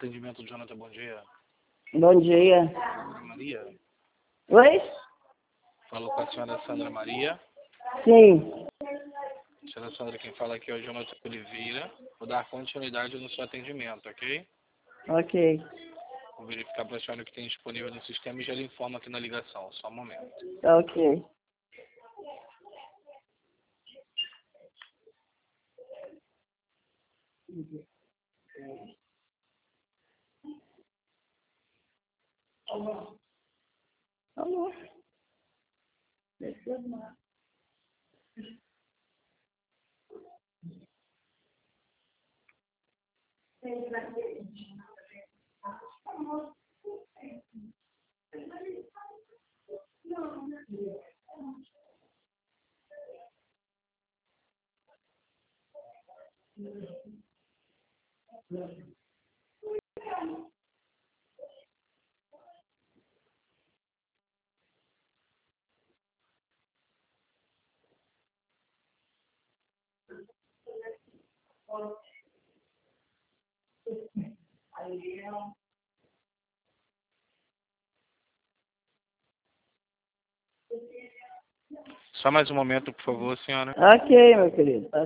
Atendimento, Jonathan, bom dia. Bom dia. Sandra Maria? Oi? Falo com a senhora Sandra Maria. Sim. Senhora Sandra, quem fala aqui é o Jonathan Oliveira. Vou dar continuidade no seu atendimento, ok? Ok. Vou verificar para a senhora o que tem disponível no sistema e já lhe informo aqui na ligação. Só um momento. Tá ok. Alô? Só mais um momento, por favor, senhora. Ok, meu querido. Tá.